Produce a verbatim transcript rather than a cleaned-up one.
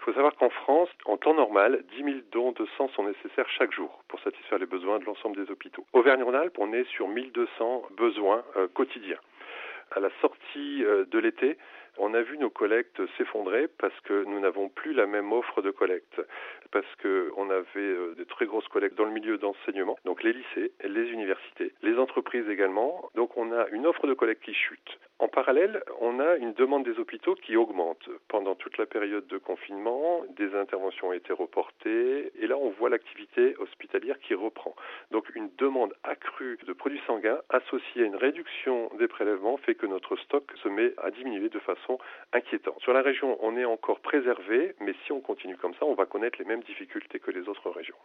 Il faut savoir qu'en France, en temps normal, dix mille dons de sang sont nécessaires chaque jour pour satisfaire les besoins de l'ensemble des hôpitaux. Auvergne-Rhône-Alpes, on est sur mille deux cents besoins euh, quotidiens. À la sortie euh, de l'été, on a vu nos collectes s'effondrer parce que nous n'avons plus la même offre de collecte, parce qu'on avait euh, de très grosses collectes dans le milieu d'enseignement, donc les lycées, les universités, les entreprises également. Donc on a une offre de collecte qui chute. En parallèle, on a une demande des hôpitaux qui augmente. Pendant toute la période de confinement, des interventions ont été reportées et là on voit l'activité hospitalière qui reprend. Donc une demande accrue de produits sanguins associée à une réduction des prélèvements fait que notre stock se met à diminuer de façon inquiétante. Sur la région, on est encore préservé, mais si on continue comme ça, on va connaître les mêmes difficultés que les autres régions.